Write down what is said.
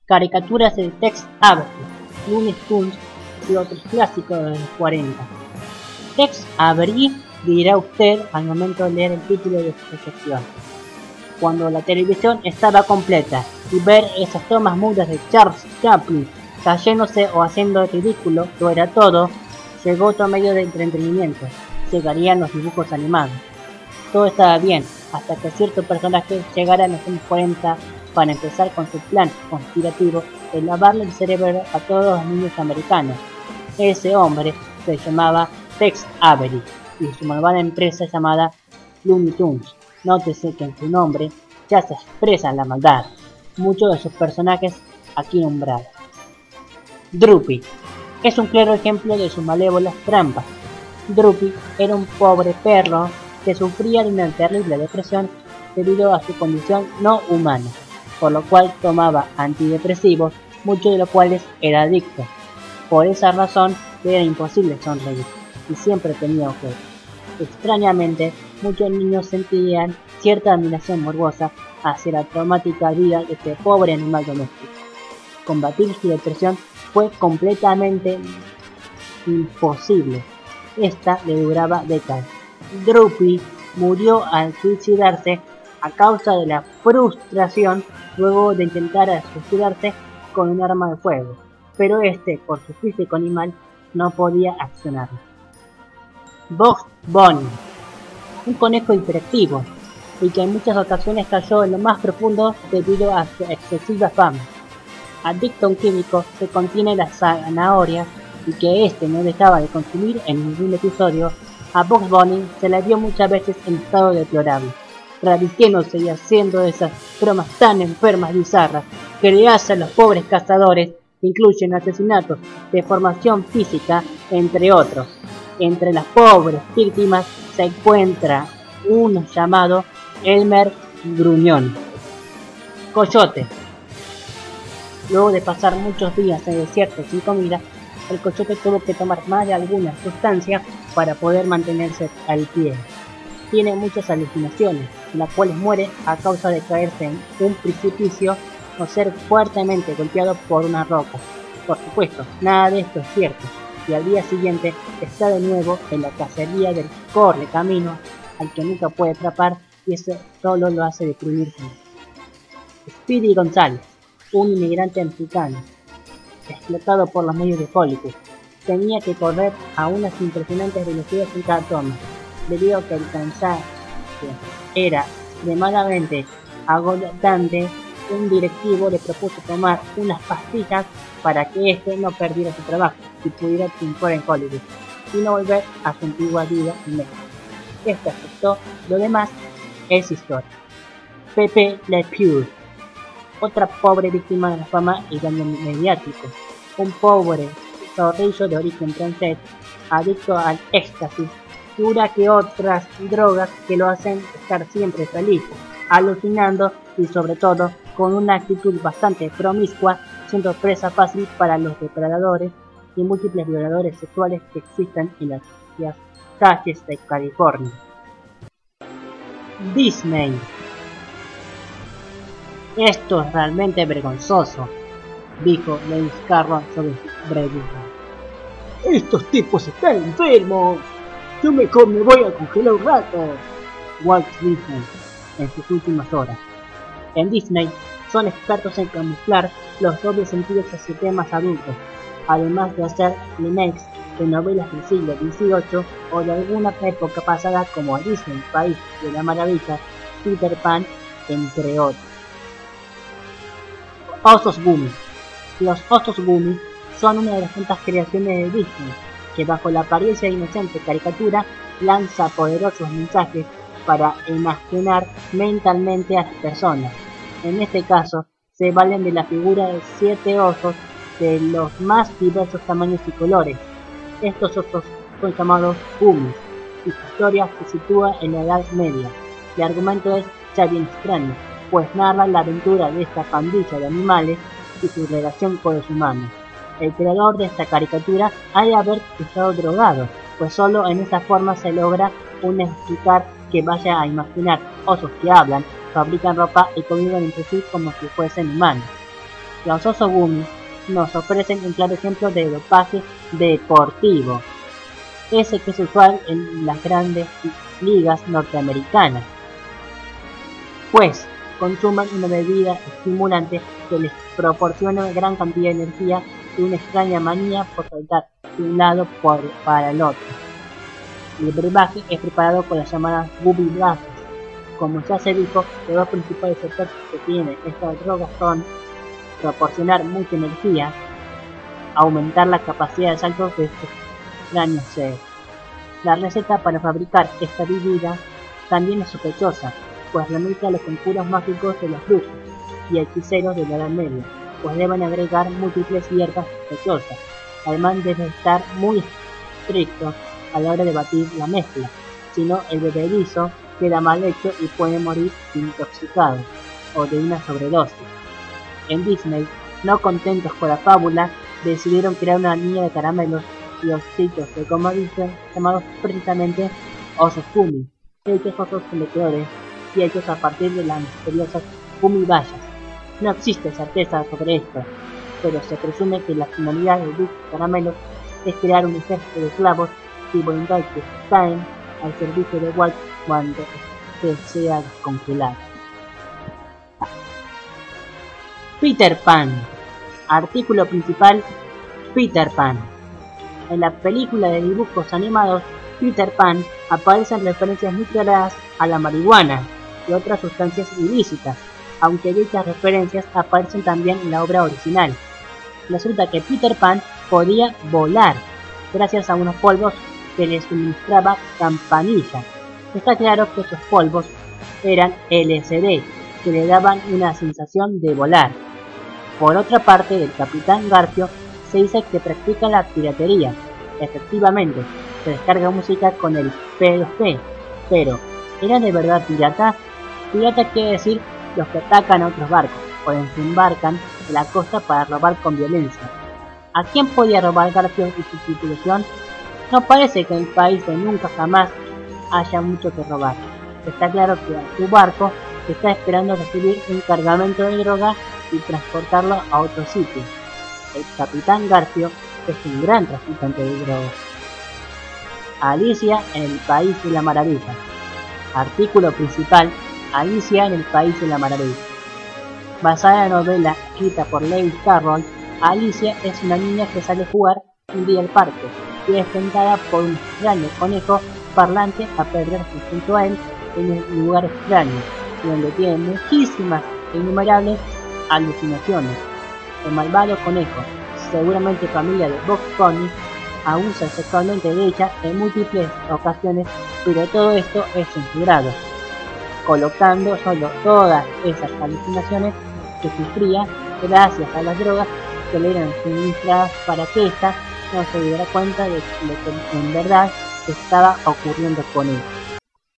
caricaturas de Tex Avery, Looney Tunes y otros clásicos de los 40. Tex Avery, dirá usted al momento de leer el título de su sección. Cuando la televisión estaba completa y ver esas tomas mudas de Charles Chaplin cayéndose o haciendo el ridículo, lo era todo, llegó otro medio de entretenimiento, llegarían los dibujos animados. Todo estaba bien, hasta que cierto personaje llegara en los años 40 para empezar con su plan conspirativo de lavarle el cerebro a todos los niños americanos. Ese hombre se llamaba Tex Avery y su malvada empresa llamada Looney Tunes. Nótese que en su nombre ya se expresa la maldad. Muchos de sus personajes aquí nombrados. Droopy es un claro ejemplo de sus malévolas trampas. Droopy era un pobre perro que sufría de una terrible depresión debido a su condición no humana, por lo cual tomaba antidepresivos, muchos de los cuales era adicto. Por esa razón le era imposible sonreír y siempre tenía ojos. Extrañamente, muchos niños sentían cierta admiración morbosa hacia la traumática vida de este pobre animal doméstico. Combatir su depresión fue completamente imposible. Esta le duraba décadas. Droopy murió al suicidarse a causa de la frustración luego de intentar suicidarse con un arma de fuego, pero por su físico animal, no podía accionarlo. Bugs Bunny, un conejo hiperactivo y que en muchas ocasiones cayó en lo más profundo debido a su excesiva fama. Adicto a un químico que contiene las zanahorias y que no dejaba de consumir en ningún episodio, a Bugs Bunny se le vio muchas veces en estado deplorable, revistiéndose y haciendo esas bromas tan enfermas y bizarras que le hacen a los pobres cazadores, que incluyen asesinatos, deformación física, entre otros. Entre las pobres víctimas se encuentra uno llamado Elmer Gruñón. Coyote. Luego de pasar muchos días en el desierto sin comida, el coyote tuvo que tomar más de alguna sustancia para poder mantenerse al pie. Tiene muchas alucinaciones, las cuales muere a causa de caerse en un precipicio o ser fuertemente golpeado por una roca. Por supuesto, nada de esto es cierto, y al día siguiente está de nuevo en la cacería del correcamino al que nunca puede atrapar, y eso solo lo hace deprimirse. Speedy González, un inmigrante mexicano, explotado por los medios de Hollywood, tenía que correr a unas impresionantes velocidades en cada toma, debido a que el cansancio era extremadamente agotante. Un directivo le propuso tomar unas pastillas para que no perdiera su trabajo y pudiera triunfar en Hollywood y no volver a su antigua vida en México. Aceptó, lo demás es historia. Pepe Le Pew, otra pobre víctima de la fama y daño mediático, un pobre zorrillo de origen francés, adicto al éxtasis, jura que otras drogas que lo hacen estar siempre feliz, alucinando y sobre todo con una actitud bastante promiscua, siendo presa fácil para los depredadores y múltiples violadores sexuales que existen en las calles de California. Disney. Esto es realmente vergonzoso, dijo Lewis Carroll sobre su brevura. Estos tipos están enfermos. Yo mejor me voy a congelar un rato. Walt Disney en sus últimas horas. En Disney son expertos en camuflar los dobles sentidos hacia temas adultos, además de hacer remakes de novelas del siglo XVIII o de alguna época pasada como Alicia en el País de las Maravillas, Peter Pan, entre otros. Osos Gummy. Los osos Gummy son una de las tantas creaciones de Disney, que bajo la apariencia de inocente caricatura lanza poderosos mensajes para enajenar mentalmente a las personas. En este caso, se valen de la figura de 7 osos de los más diversos tamaños y colores. Estos osos son llamados Gummies, y su historia se sitúa en la Edad Media. El argumento es ya bien extraño, pues narra la aventura de esta pandilla de animales y su relación con los humanos. El creador de esta caricatura ha de haber estado drogado, pues solo en esta forma se logra explicar que vaya a imaginar osos que hablan, fabrican ropa y conviven entre sí como si fuesen humanos. Los Oso-Gumi nos ofrecen un claro ejemplo de dopaje deportivo, ese que es usual en las grandes ligas norteamericanas, pues consumen una bebida estimulante que les proporciona una gran cantidad de energía y una extraña manía por saltar de un lado para el otro. El brebaje es preparado con las llamadas Gummy Blast. Como ya se dijo, los dos principales efectos que tiene esta droga son proporcionar mucha energía, aumentar la capacidad de salto de estos extraños seres. La receta para fabricar esta bebida también es sospechosa, pues remite a los conjuros mágicos de los brujos y hechiceros de la Edad Media, pues deben agregar múltiples hierbas sospechosas. Además debe estar muy estricto a la hora de batir la mezcla, si no el bebedizo queda mal hecho y puede morir intoxicado o de una sobredosis. En Disney, no contentos con la fábula, decidieron crear una línea de caramelos y ositos de goma dulce llamados precisamente Osos Gumi, hechos osos prometedores y hechos a partir de las misteriosas Gumi Bayas. No existe certeza sobre esto, pero se presume que la finalidad de dichos caramelos es crear un ejército de esclavos y voluntarios que caen al servicio de Walt cuando se sea descongelado. Peter Pan. Artículo principal: Peter Pan. En la película de dibujos animados Peter Pan aparecen referencias muy claras a la marihuana y otras sustancias ilícitas, aunque dichas referencias aparecen también en la obra original. Resulta que Peter Pan podía volar gracias a unos polvos que le suministraba Campanilla. Está claro que esos polvos eran LSD, que le daban una sensación de volar. Por otra parte, del Capitán Garfio se dice que practica la piratería. Efectivamente, se descarga música con el P2P, pero ¿era de verdad pirata? Pirata quiere decir los que atacan a otros barcos o desembarcan de la costa para robar con violencia. ¿A quién podía robar Garfio y su tripulación? No parece que en el país de nunca jamás haya mucho que robar. Está claro que su barco está esperando recibir un cargamento de droga y transportarlo a otro sitio. El Capitán Garfio es un gran traficante de drogas. Alicia en el País de la Maravilla. Artículo principal: Alicia en el País de la Maravilla. Basada en la novela escrita por Lewis Carroll, Alicia es una niña que sale a jugar un día al parque y es tentada por un extraño conejo parlante a perderse junto a él en un lugar extraño, donde tiene muchísimas e innumerables alucinaciones. El malvado conejo, seguramente familia de Bugs Bunny, abusa sexualmente de ella en múltiples ocasiones, pero todo esto es censurado, colocando solo todas esas alucinaciones que sufría gracias a las drogas que le eran suministradas para que ésta no se diera cuenta de lo que en verdad estaba ocurriendo con él.